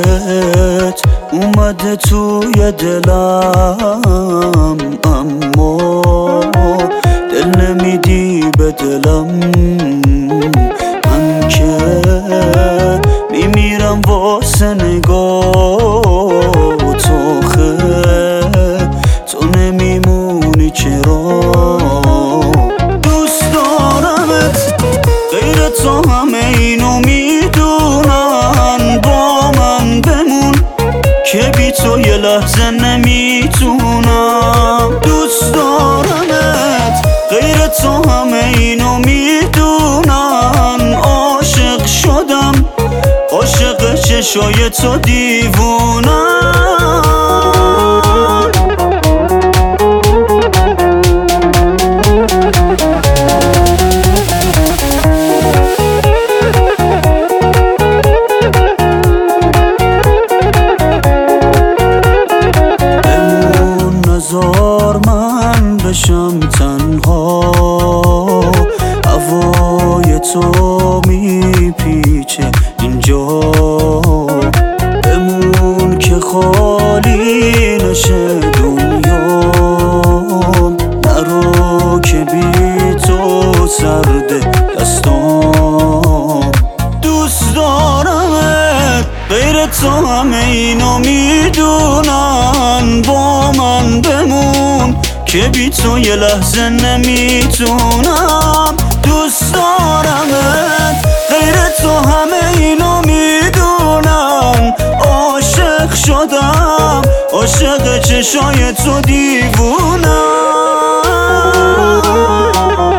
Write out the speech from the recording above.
اومده توی دلم، اما دل نمیدی به دلم. من که میمیرم واسه نگاه تو، تو نمیمونی چرا؟ دوست دارمت، غیر تو همه اینو میدونن. با من بمون که بی تو یه لحظه نمیتونم. دوست دارمت، غیر تو همه اینو میدونن. عاشق شدم، عاشق چشای تو دیوونم. من بشم تنها، هوای تو میپیچه اینجا. بمون که خالی نشه دنیا، نرو که بی تو سرده دستام. دوست دارمت، غیر تو همه اینو میدونن. با من بمون که بی تو یه لحظه نمیتونم. دوست دارمت، غیر تو همه اینو میدونن. عاشق شدم، عاشق چشای تو دیوونم.